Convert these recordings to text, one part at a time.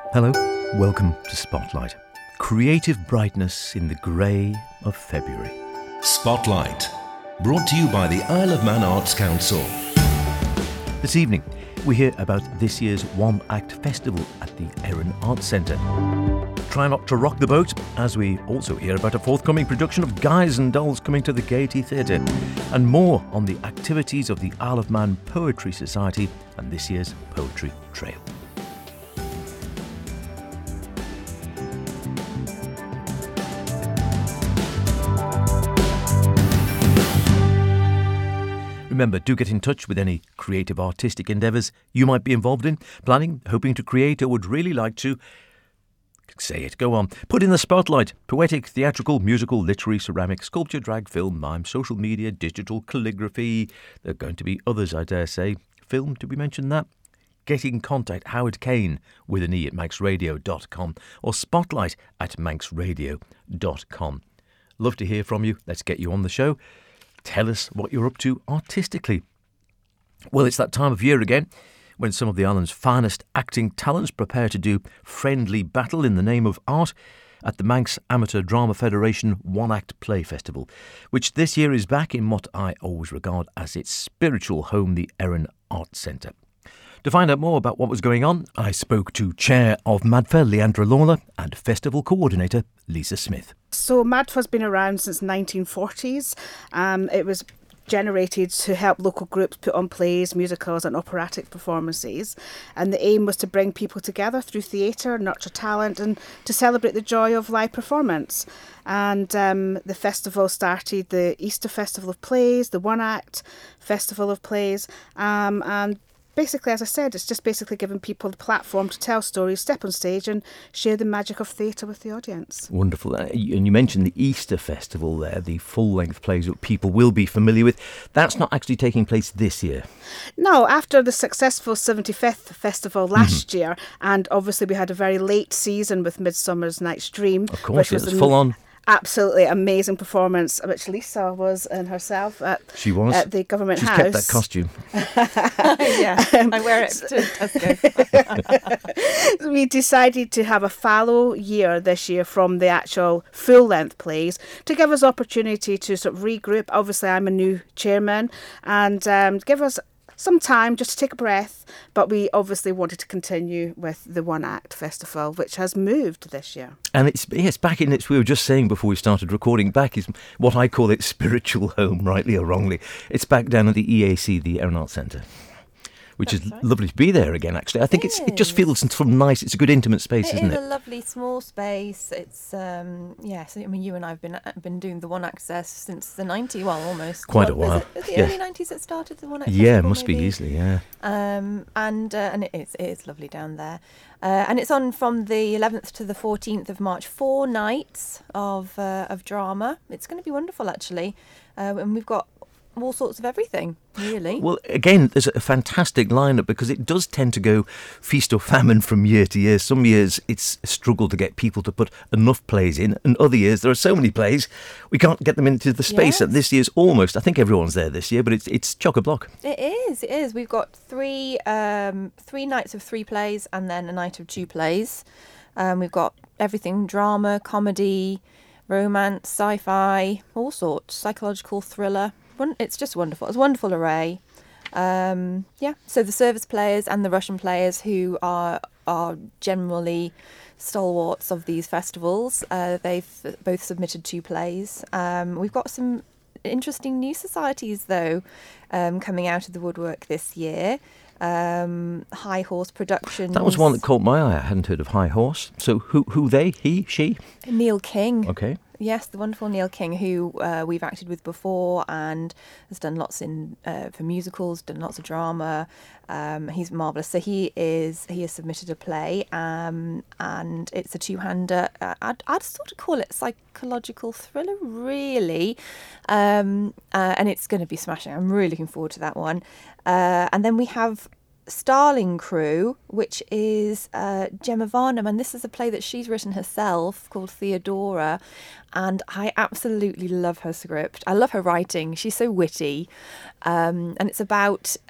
Hello, welcome to Spotlight. Creative brightness in the grey of February. Spotlight, brought to you by the Isle of Man Arts Council. This evening, we hear about this year's One Act Festival at the Erin Arts Centre. Try not to rock the boat, as we also hear about a forthcoming production of Guys and Dolls coming to the Gaiety Theatre, and more on the activities of the Isle of Man Poetry Society and this year's Poetry Trail. Remember, do get in touch with any creative artistic endeavours you might be involved in, planning, hoping to create, or would really like to. Say it, go on. Put in the spotlight. Poetic, theatrical, musical, literary, ceramic, sculpture, drag, film, mime, social media, digital, calligraphy. There are going to be others, I dare say. Film, did we mention that? Get in contact, Howard Kane, with an E at manxradio.com or spotlight at manxradio.com. Love to hear from you. Let's get you on the show. Tell us what you're up to artistically. Well, it's that time of year again when some of the island's finest acting talents prepare to do friendly battle in the name of art at the Manx Amateur Drama Federation One Act Play Festival, which this year is back in what I always regard as its spiritual home, the Erin Arts Centre. To find out more about what was going on, I spoke to Chair of MADFA, Leandra Lawler, and Festival Coordinator, Lisa Smith. So MADFA's been around since the 1940s. It was generated to help local groups put on plays, musicals and operatic performances. And the aim was to bring people together through theatre, nurture talent and to celebrate the joy of live performance. And the festival started the Easter Festival of Plays, the One Act Festival of Plays, and basically, as I said, it's just basically giving people the platform to tell stories, step on stage and share the magic of theatre with the audience. Wonderful. And you mentioned the Easter Festival there, the full-length plays that people will be familiar with. That's not actually taking place this year. No, after the successful 75th festival last year, and obviously we had a very late season with Midsummer's Night's Dream. Of course, it was full on. Absolutely amazing performance, which Lisa was in herself at the Government House. She's kept that costume. Yeah, I wear it to Tesco. We decided to have a fallow year this year from the actual full-length plays to give us opportunity to sort of regroup. Obviously, I'm a new chairman, and give us some time just to take a breath, but we obviously wanted to continue with the One Act Festival, which has moved this year. And it's back in its, we were just saying before we started recording, back is what I call its spiritual home, rightly or wrongly. It's back down at the EAC, the Erin Arts Centre, which is lovely to be there again, actually. I think it just feels sort of nice. It's a good intimate space, isn't it? It is a lovely small space. It's, so, I mean, you and I have been doing the One Access since the 90s, well, almost. Quite a while. Was it the early 90s that started the One Access? Yeah, it must be easily, yeah. And it is lovely down there. And it's on from the 11th to the 14th of March, 4 nights of drama. It's going to be wonderful, actually. And we've got all sorts of everything, really. Well, again, there's a fantastic lineup because it does tend to go feast or famine from year to year. Some years it's a struggle to get people to put enough plays in, and other years there are so many plays we can't get them into the space. Yes. And this year's almost, I think everyone's there this year, but it's chock-a-block. It is. We've got three nights of 3 plays and then a night of 2 plays. We've got everything: drama, comedy, romance, sci-fi, all sorts, psychological thriller. It's just wonderful. It's a wonderful array. So the service players and the Russian players, who are generally stalwarts of these festivals, they've both submitted 2 plays. We've got some interesting new societies, though, coming out of the woodwork this year. High Horse Productions. That was one that caught my eye. I hadn't heard of High Horse. So who they? He? She? Neil King. Okay. Yes, the wonderful Neil King, who we've acted with before and has done lots for musicals, done lots of drama. He's marvellous. So he has submitted a play, and it's a 2-hander. I'd sort of call it psychological thriller, really, and it's going to be smashing. I'm really looking forward to that one. And then we have Starling Crew, which is Gemma Varnum, and this is a play that she's written herself called Theodora, and I absolutely love her script. I love her writing. She's so witty, and it's about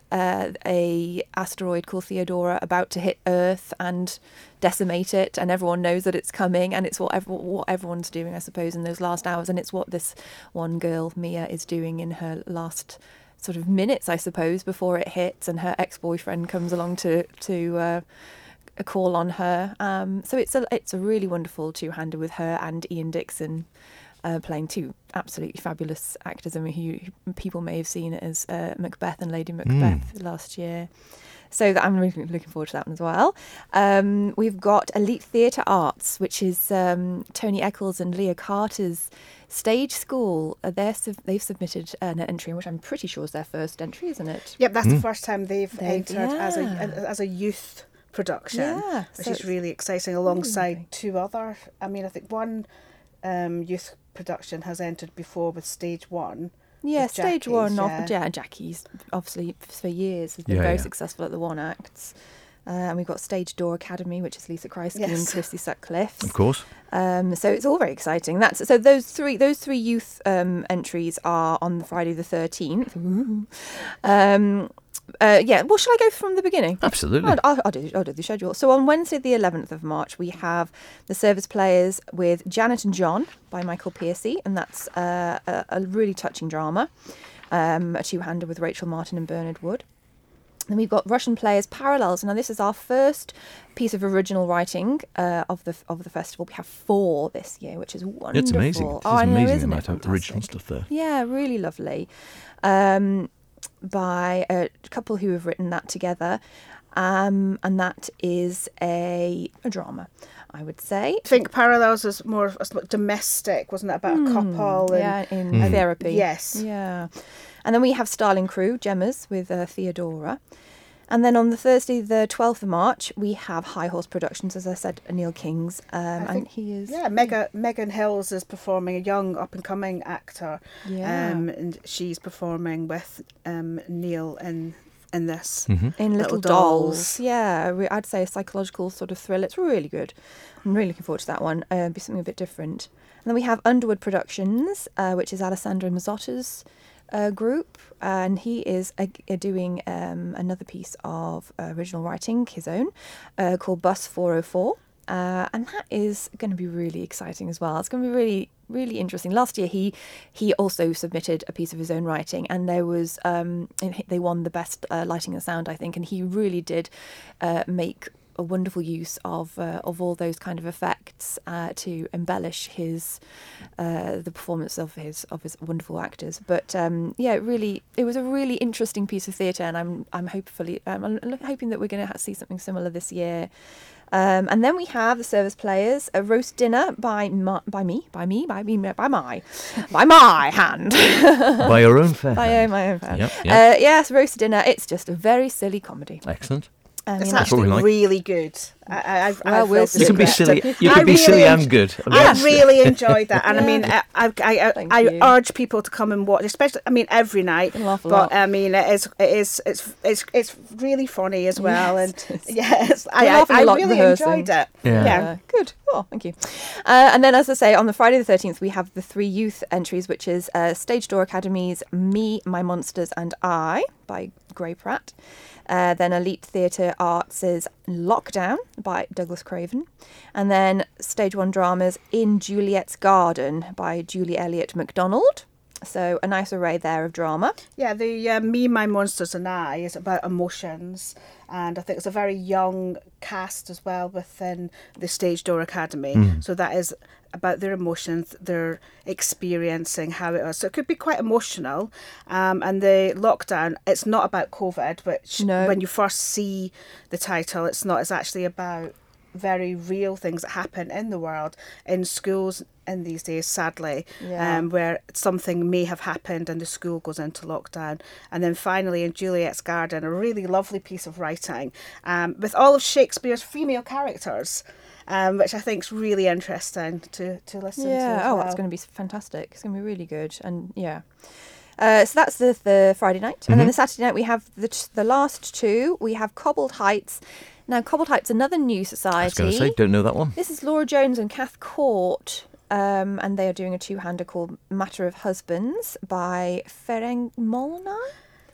a asteroid called Theodora about to hit Earth and decimate it, and everyone knows that it's coming, and it's what everyone's doing, I suppose, in those last hours, and it's what this one girl, Mia, is doing in her last sort of minutes, I suppose, before it hits, and her ex-boyfriend comes along to call on her. So it's a really wonderful two-hander with her and Ian Dixon playing two absolutely fabulous actors. I mean, who people may have seen it as Macbeth and Lady Macbeth last year. So I'm really looking forward to that one as well. We've got Elite Theatre Arts, which is Tony Eccles and Leah Carter's stage school. They've submitted an entry, which I'm pretty sure is their first entry, isn't it? Yep, that's the first time they've entered as a youth production, which is really exciting, alongside two other. I mean, I think one youth production has entered before with Stage One. Yeah, Stage One. Jackie's obviously for years has been very successful at the one acts. And we've got Stage Door Academy, which is Lisa Kreisky and Christy Sutcliffe. Of course. So it's all very exciting. So those three youth entries are on the Friday the 13th. Well, shall I go from the beginning? Absolutely. I'll do the schedule. So on Wednesday the 11th of March, we have The Service Players with Janet and John by Michael Piercy, and that's a really touching drama, a two-hander with Rachel Martin and Bernard Wood. Then we've got Russian Players Parallels. Now this is our first piece of original writing of the festival. We have 4 this year, which is wonderful. It's amazing. It's amazing amount of original stuff there. Yeah, really lovely. By a couple who have written that together, and that is a drama, I would say. I think Parallels is more domestic, wasn't it, about a couple? In therapy. Yes. Yeah. And then we have Starling Crew, Gemmas, with Theodora. And then on the Thursday, the 12th of March, we have High Horse Productions, as I said, Neil King's. And he is... Yeah, Megan Hills is performing, a young up-and-coming actor. Yeah. And she's performing with Neil in this. In Little Dolls. Yeah, I'd say a psychological sort of thrill. It's really good. I'm really looking forward to that one. It'll be something a bit different. And then we have Underwood Productions, which is Alessandro Mazzotta's group, and he is doing another piece of original writing, his own, called Bus 404, and that is going to be really exciting as well. It's going to be really, really interesting. Last year he also submitted a piece of his own writing, and there was they won the best lighting and sound, I think, and he really did make a wonderful use of all those kind of effects to embellish the performance of his wonderful actors. But it was a really interesting piece of theatre, and I'm hoping that we're going to see something similar this year. And then we have The Service Players, a roast dinner by my hand. By your own fair hand. My own hand. Yep. Yes, roast dinner. It's just a very silly comedy. Excellent. It's actually really good. You can be silly. You can be silly and good. I really enjoyed that, and I mean, I urge people to come and watch, especially. I mean, every night. But I mean, it's really funny as well, and yes, I really enjoyed it. Yeah. Good. Oh, thank you. And then, as I say, on the Friday the 13th, we have the 3 youth entries, which is Stage Door Academy's Me, My Monsters, and I by Gray Pratt. Then Elite Theatre Arts is Lockdown by Douglas Craven. And then Stage 1 Dramas In Juliet's Garden by Julie Elliott MacDonald. So a nice array there of drama. Yeah, the Me, My Monsters and I is about emotions. And I think it's a very young cast as well within the Stage Door Academy. So that is about their emotions, their experiencing how it is. So it could be quite emotional. And the Lockdown, it's not about COVID, which when you first see the title, it's not. It's actually about very real things that happen in the world, in schools in these days, sadly, where something may have happened and the school goes into lockdown. And then finally in Juliet's Garden, a really lovely piece of writing with all of Shakespeare's female characters, which I think is really interesting to listen to as well. It's going to be fantastic. It's going to be really good. And so that's the Friday night. And then the Saturday night we have the last 2. We have Cobbled Heights. Now, Cobbled Heights, another new society. I was going to say, don't know that one. This is Laura Jones and Kath Court, and they are doing a two-hander called Matter of Husbands by Ferenc Molnar.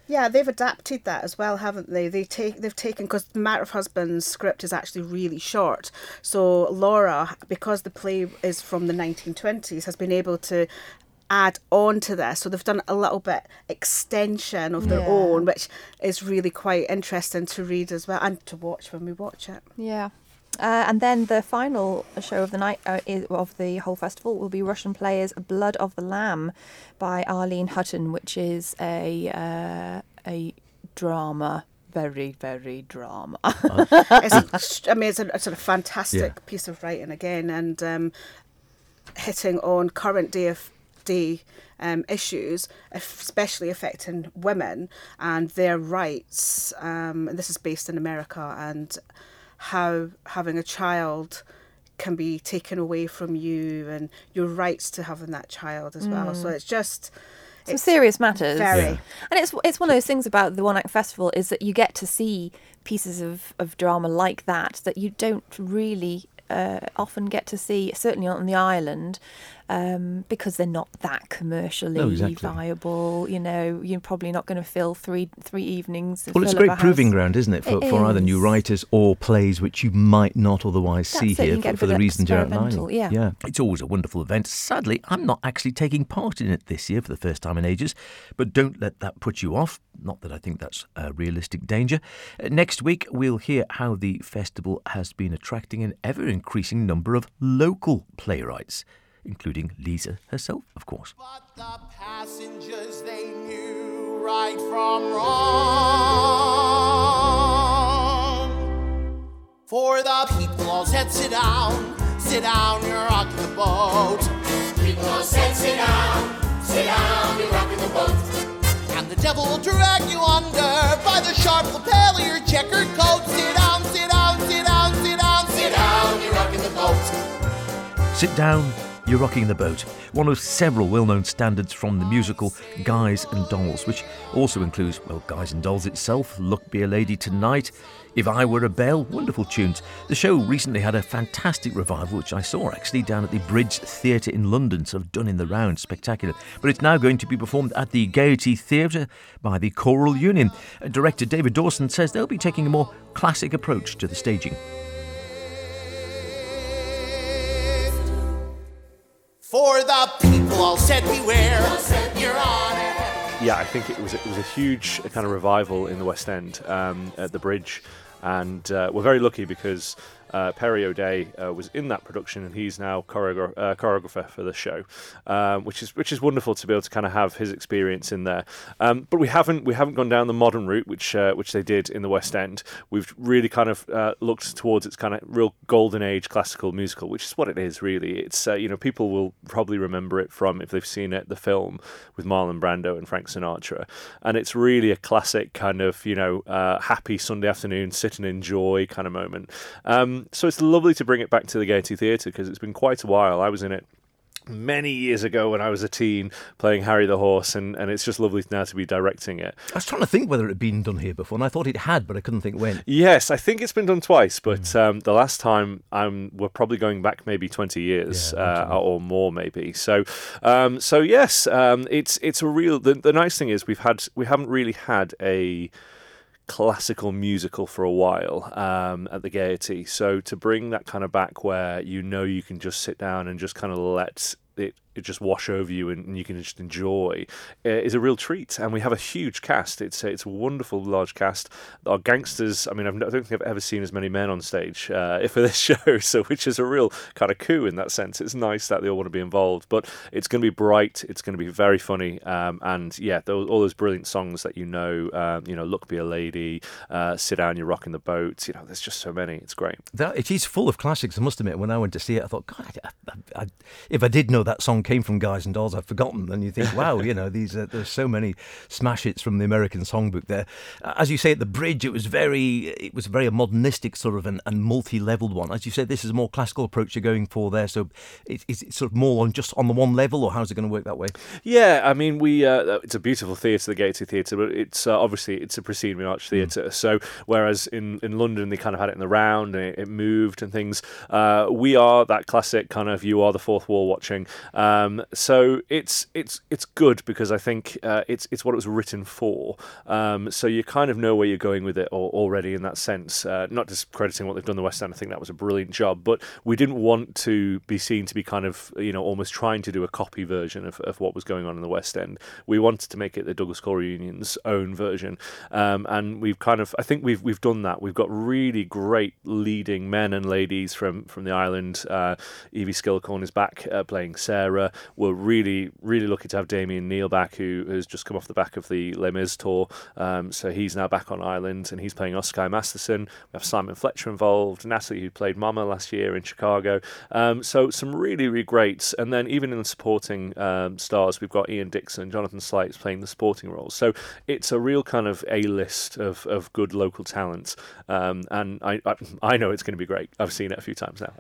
Yeah, they've adapted that as well, haven't they? They've taken, because The Matter of Husbands script is actually really short. So Laura, because the play is from the 1920s, has been able to add on to this. So they've done a little bit extension of their own, which is really quite interesting to read as well and to watch when we watch it. Yeah. And then the final show of the night of the whole festival will be Russian Players' Blood of the Lamb by Arlene Hutton, which is a drama. Very, very drama. It's a sort of fantastic piece of writing again, and hitting on current day issues, especially affecting women and their rights. And this is based in America, and how having a child can be taken away from you and your rights to having that child as well. So it's just... Some serious matters. Very. Yeah. And it's one of those things about the One Act Festival is that you get to see pieces of drama like that you don't really often get to see, certainly on the island, because they're not that commercially viable. You know, you're probably not going to fill three evenings. Well, it's a great proving ground, isn't it, for either new writers or plays which you might not otherwise see here for the reasons you're outlining. Yeah, it's always a wonderful event. Sadly, I'm not actually taking part in it this year for the first time in ages, but don't let that put you off. Not that I think that's a realistic danger. Next week, we'll hear how the festival has been attracting an ever-increasing number of local playwrights, including Lisa herself, of course. But the passengers, they knew right from wrong. For the people all said, sit down, you're rocking the boat. People all said, sit down, you're rocking the boat. And the devil will drag you under by the sharp lapel of your checkered coat. Sit down, you're rocking the boat. Sit down, you're rocking the boat. One of several well-known standards from the musical Guys and Dolls, which also includes, well, Guys and Dolls itself, Luck Be a Lady Tonight, If I Were a Bell, wonderful tunes. The show recently had a fantastic revival, which I saw actually down at the Bridge Theatre in London, sort of done in the round, spectacular. But it's now going to be performed at the Gaiety Theatre by the Choral Union. Director David Dawson says they'll be taking a more classic approach to the staging. For the people all said beware, you're on it. Yeah, I think it was a huge kind of revival in the West End at the Bridge, and we're very lucky because Perry O'Day was in that production, and he's now choreographer for the show, which is wonderful to be able to kind of have his experience in there. But we haven't gone down the modern route, which they did in the West End. We've really kind of looked towards its kind of real golden age classical musical, which is what it is really. It's people will probably remember it from, if they've seen it, the film with Marlon Brando and Frank Sinatra, and it's really a classic kind of happy Sunday afternoon, sit and enjoy kind of moment. So it's lovely to bring it back to the Gaiety Theatre because it's been quite a while. I was in it many years ago when I was a teen playing Harry the Horse, and it's just lovely now to be directing it. I was trying to think whether it had been done here before, and I thought it had, but I couldn't think when. Yes, I think it's been done twice, but the last time we're probably going back maybe 20 years or more maybe. So yes, it's a real. The nice thing is we haven't really had a classical musical for a while at the Gaiety, so to bring that kind of back where you can just sit down and just kind of let it just wash over you and you can just enjoy is a real treat. And we have a huge cast. It's a wonderful large cast. Our gangsters, I don't think I've ever seen as many men on stage for this show, so which is a real kind of coup in that sense. It's nice that they all want to be involved, but it's going to be bright, it's going to be very funny, and yeah, all those brilliant songs that Luck Be a Lady, Sit Down, You're Rocking the Boat, there's just so many. It's great. It is full of classics, I must admit. When I went to see it, I thought, God, if I did know that song came from Guys and Dolls, I'd forgotten. And you think, wow, there's so many smash hits from the American songbook there. As you say, at the Bridge, it was a very modernistic sort of and multi-leveled one. As you said, this is a more classical approach you're going for there. So is it sort of more on the one level, or how's it going to work that way? Yeah, it's a beautiful theatre, the Gaiety Theatre, but it's obviously it's a proscenium arch theatre. So whereas in London they kind of had it in the round and it moved and things, we are that classic kind of you are the fourth wall watching. So it's good because I think it's what it was written for. So you kind of know where you're going with it already in that sense. Not discrediting what they've done in the West End. I think that was a brilliant job, but we didn't want to be seen to be kind of almost trying to do a copy version of what was going on in the West End. We wanted to make it the Douglas Cole Reunion's own version, and I think we've done that. We've got really great leading men and ladies from the island. Evie Skilcorn is back playing Sarah. We're really lucky to have Damien Neal back, who has just come off the back of the Les Mis tour. So he's now back on island and he's playing Oscar Masterson. We have Simon Fletcher involved, Natalie, who played Mama last year in Chicago. So some really greats. And then even in the supporting stars, we've got Ian Dixon, Jonathan Slights playing the supporting roles. So it's a real kind of A-list of good local talent. And I know it's going to be great. I've seen it a few times now.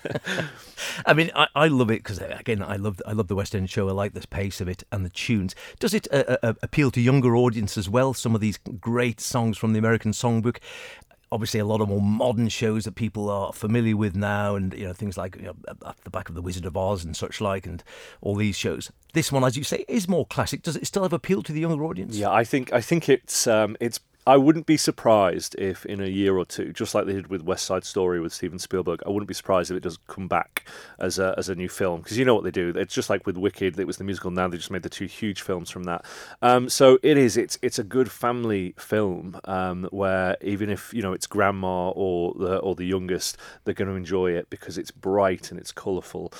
I mean, I love it because, again, I love the West End show. I like the pace of it and the tunes. Does it appeal to younger audience as well? Some of these great songs from the American Songbook. Obviously, a lot of more modern shows that people are familiar with now, and things like at the back of the Wizard of Oz and such like, and all these shows. This one, as you say, is more classic. Does it still have appeal to the younger audience? Yeah, I think it's. I wouldn't be surprised if in a year or two, just like they did with West Side Story with Steven Spielberg, I wouldn't be surprised if it does come back as a new film, because you know what they do. It's just like with Wicked, it was the musical. Now they just made the two huge films from that. So it's a good family film where even if it's grandma or the youngest, they're going to enjoy it because it's bright and it's colourful.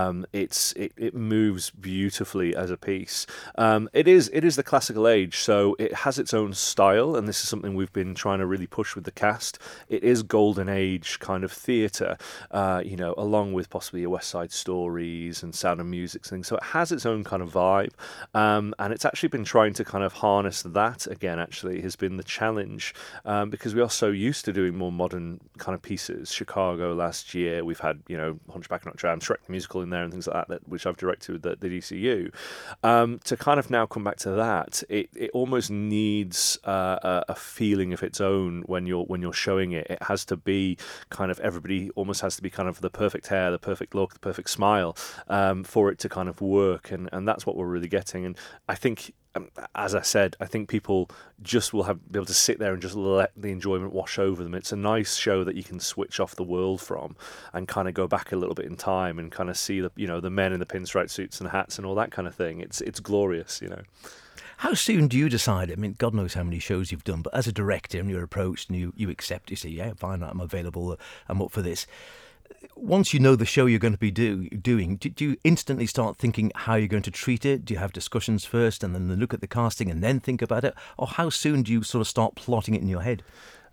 It moves beautifully as a piece. It is the classical age, so it has its own style, and this is something we've been trying to really push with the cast. It is golden age kind of theatre, along with possibly your West Side Stories and Sound of Music things. So it has its own kind of vibe, and it's actually been trying to kind of harness that again. Actually, has been the challenge because we are so used to doing more modern kind of pieces. Chicago last year, we've had Hunchback of Notre Dame, Shrek the Musical in there, and things like that which I've directed with the DCU. To kind of now come back to that, it almost needs a feeling of its own when you're showing it. It has to be kind of, everybody almost has to be kind of the perfect hair, the perfect look, the perfect smile for it to kind of work, and that's what we're really getting. And I think, as I said, I think people just will be able to sit there and just let the enjoyment wash over them. It's a nice show that you can switch off the world from and kind of go back a little bit in time and kind of see the men in the pinstripe suits and hats and all that kind of thing. It's glorious, How soon do you decide? I mean, God knows how many shows you've done, but as a director and you're approached and you accept, you say, yeah, fine, I'm available, I'm up for this. Once you know the show you're going to be doing, do you instantly start thinking how you're going to treat it? Do you have discussions first and then look at the casting and then think about it? Or how soon do you sort of start plotting it in your head?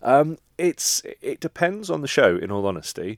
It depends on the show, in all honesty.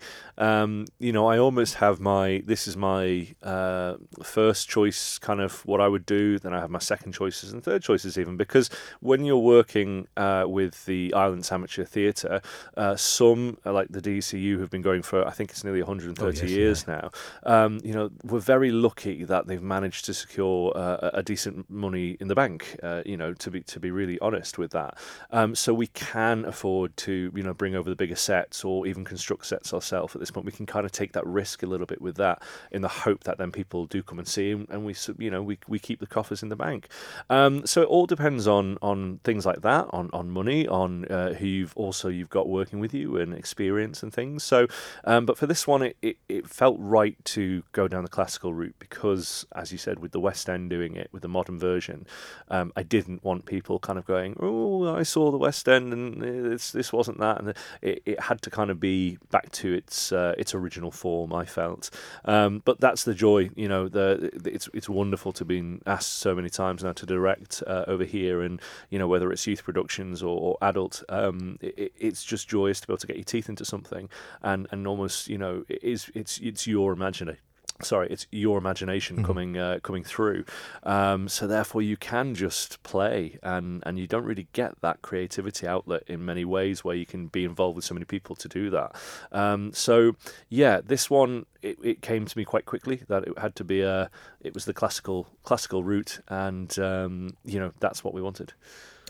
I almost have this is my first choice, kind of what I would do, then I have my second choices and third choices even, because when you're working with the Islands Amateur Theatre, some, like the DCU, have been going for, I think it's nearly 130 years now. We're very lucky that they've managed to secure a decent money in the bank, to be really honest with that. So we can afford to bring over the bigger sets or even construct sets ourselves at this point. We can kind of take that risk a little bit with that, in the hope that then people do come and see, and we keep the coffers in the bank. So it all depends on things like that, on money, on who you've got working with you and experience and things. So but for this one, it felt right to go down the classical route because, as you said, with the West End doing it with the modern version, I didn't want people kind of going, oh, I saw the West End and this wasn't that, and it had to kind of be back to its original form, I felt. But that's the joy, it's wonderful to be asked so many times now to direct over here, and whether it's youth productions or adult, it's just joyous to be able to get your teeth into something, and almost it's your imagination. It's your imagination coming through. So therefore you can just play, and you don't really get that creativity outlet in many ways where you can be involved with so many people to do that. So yeah, this one, it came to me quite quickly that it had to be it was the classical route, and that's what we wanted.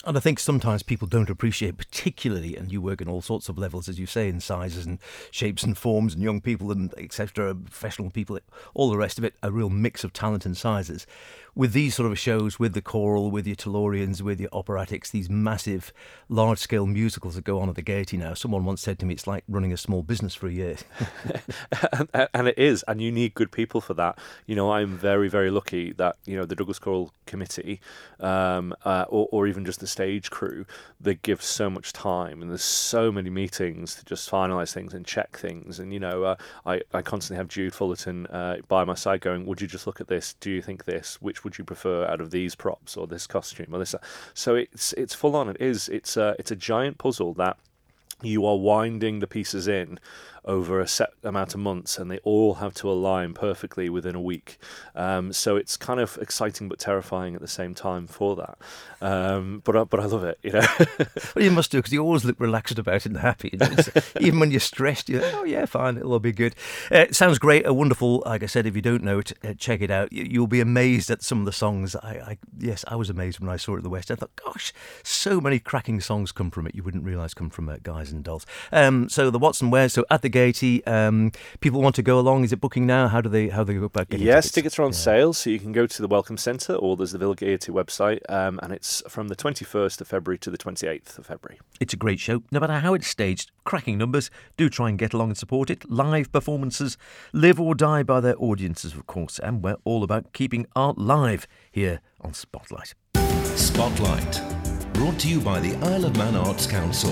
And I think sometimes people don't appreciate, particularly, and you work in all sorts of levels, as you say, in sizes and shapes and forms, and young people and etc., professional people, all the rest of it, a real mix of talent and sizes. With these sort of shows, with the choral, with your Tellurians, with your operatics, these massive, large-scale musicals that go on at the Gaiety now, someone once said to me, it's like running a small business for a year. And it is, and you need good people for that. You know, I'm very, very lucky that, you know, the Douglas Choral Committee, or even just the stage crew, they give so much time, and there's so many meetings to just finalise things and check things. And, you know, I constantly have Jude Fullerton by my side going, would you just look at this? Do you think this? Which would you prefer out of these props or this costume or this? So it's full on. It's a giant puzzle that you are winding the pieces in over a set amount of months, and they all have to align perfectly within a week. So it's kind of exciting but terrifying at the same time for that. But I love it, you know. Well, you must do, because you always look relaxed about it and happy. Even when you're stressed, you're like, oh yeah, fine, it'll all be good. It sounds great, a wonderful, like I said, if you don't know it, check it out. You'll be amazed at some of the songs. Yes, I was amazed when I saw it at the West. I thought, gosh, so many cracking songs come from it you wouldn't realise come from Guys and Dolls. So the What's and Where's, so at the Gaiety, people want to go along. Is it booking now? How do they go about getting tickets? Yes, tickets are on sale, so you can go to the Welcome Centre, or there's the Villa Gaiety website, and it's from the 21st of February to the 28th of February. It's a great show, no matter how it's staged. Cracking numbers. Do try and get along and support it. Live performances live or die by their audiences, of course, and we're all about keeping art live here on Spotlight. Spotlight, brought to you by the Isle of Man Arts Council.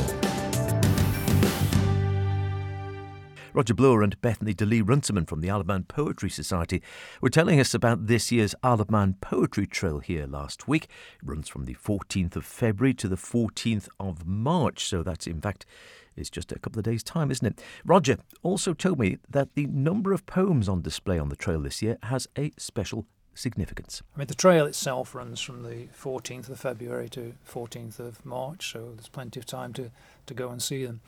Roger Bloor and Bethany DeLee Runciman from the Isle of Man Poetry Society were telling us about this year's Isle of Man Poetry Trail here last week. It runs from the 14th of February to the 14th of March, so that's, in fact, it's just a couple of days' time, isn't it? Roger also told me that the number of poems on display on the trail this year has a special significance. I mean, the trail itself runs from the 14th of February to 14th of March, so there's plenty of time to go and see them.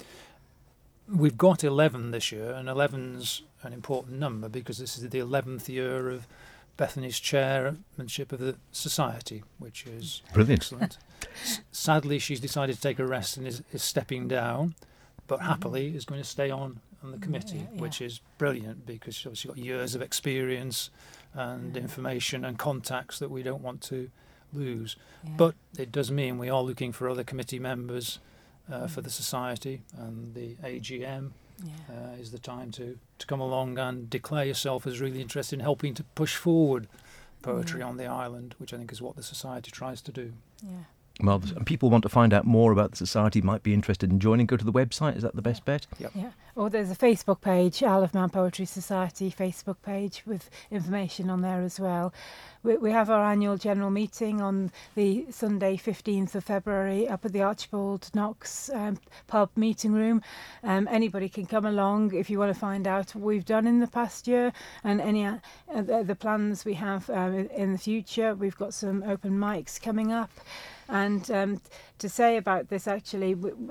We've got 11 this year, and 11's an important number because this is the 11th year of Bethany's chairmanship of the Society, which is brilliant. Excellent. Sadly, she's decided to take a rest and is stepping down, but happily is going to stay on the committee, which is brilliant because she's obviously got years of experience and information and contacts that we don't want to lose. Yeah. But it does mean we are looking for other committee members for the Society, and the AGM is the time to come along and declare yourself as really interested in helping to push forward poetry on the island, which I think is what the Society tries to do. Yeah. Well, and people want to find out more about the Society, might be interested in joining, go to the website. Is that the best bet? Yep. Yeah. Or there's a Facebook page, Isle of Man Poetry Society Facebook page, with information on there as well. We have our annual general meeting on the Sunday 15th of February up at the Archibald Knox pub meeting room. Anybody can come along if you want to find out what we've done in the past year and any the plans we have in the future. We've got some open mics coming up. And to say about this, actually,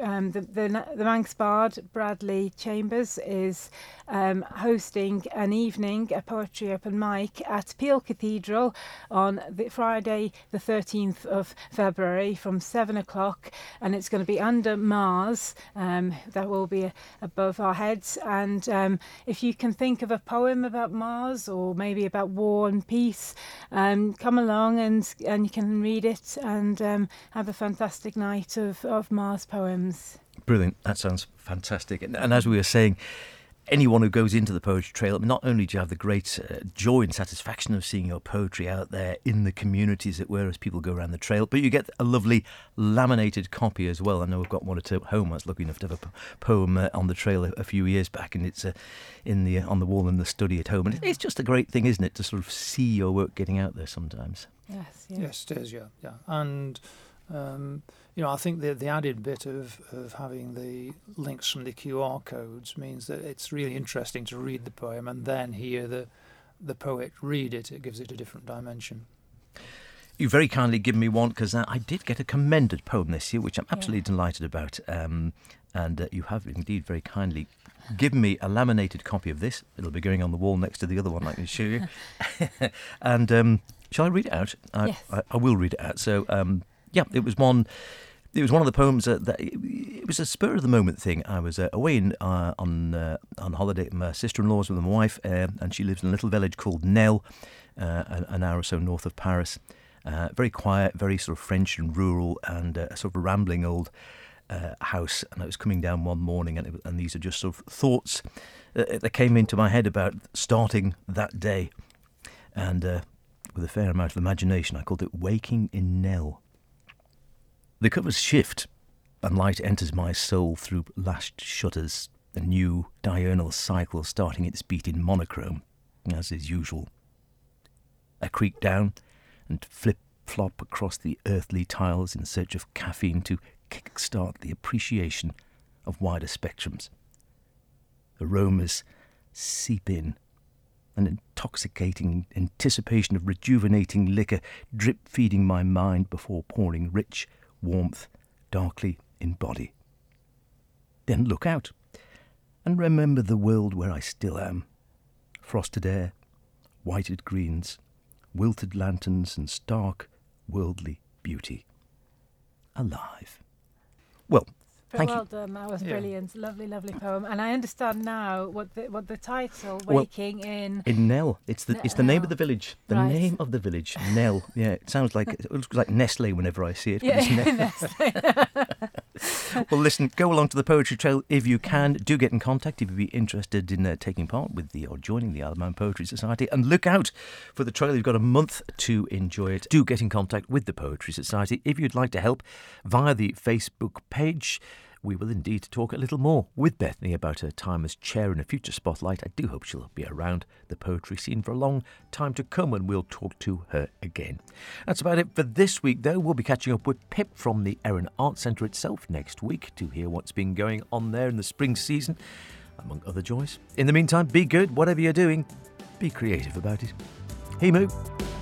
the Manx Bard, Bradley Chambers, is hosting an evening, a poetry open mic at Peel Cathedral on the Friday the 13th of February from 7 o'clock, and it's going to be under Mars. That will be above our heads, and if you can think of a poem about Mars or maybe about war and peace, come along and you can read it and have a fantastic night of Mars poems. Brilliant. That sounds fantastic. And as we were saying, anyone who goes into the Poetry Trail, not only do you have the great joy and satisfaction of seeing your poetry out there in the communities that were as people go around the trail, but you get a lovely laminated copy as well. I know I've got one at home. I was lucky enough to have a poem on the trail a few years back, and it's on the wall in the study at home. And it's just a great thing, isn't it, to sort of see your work getting out there sometimes. Yes, Yes, it is, yeah. And I think the added bit of having the links from the QR codes means that it's really interesting to read the poem and then hear the poet read it. It gives it a different dimension. You very kindly given me one, because I did get a commended poem this year, which I'm absolutely delighted about. And you have indeed very kindly given me a laminated copy of this. It'll be going on the wall next to the other one, I can assure you. And shall I read it out? Yes. I will read it out. So, it was one It was one of the poems that it was a spur of the moment thing. I was away on holiday at my sister-in-law's with my wife, and she lives in a little village called Nel, an hour or so north of Paris. Very quiet, very sort of French and rural, and a sort of rambling old house. And I was coming down one morning, and these are just sort of thoughts that came into my head about starting that day. And with a fair amount of imagination, I called it Waking in Nel. The covers shift, and light enters my soul through lashed shutters, a new diurnal cycle starting its beat in monochrome, as is usual. I creak down and flip-flop across the earthly tiles in search of caffeine to kick-start the appreciation of wider spectrums. Aromas seep in, an intoxicating anticipation of rejuvenating liquor drip-feeding my mind before pouring rich warmth darkly in body. Then look out and remember the world where I still am. Frosted air, whited greens, wilted lanterns and stark worldly beauty. Alive. Well, thank well you. done. That was brilliant. Lovely, lovely poem. And I understand now what the title, Waking in Nel. It's the name of the village. The Right. name of the village. Nel. Yeah, it sounds like it looks like Nestle whenever I see it. But Yeah, it's Nel. Well, listen, go along to the Poetry Trail if you can. Do get in contact if you'd be interested in taking part with or joining the Isle of Man Poetry Society. And look out for the trail. You've got a month to enjoy it. Do get in contact with the Poetry Society if you'd like to help via the Facebook page. We will indeed talk a little more with Bethany about her time as chair in a future spotlight. I do hope she'll be around the poetry scene for a long time to come, and we'll talk to her again. That's about it for this week, though. We'll be catching up with Pip from the Erin Arts Centre itself next week to hear what's been going on there in the spring season, among other joys. In the meantime, be good, whatever you're doing. Be creative about it. Hey, Moo.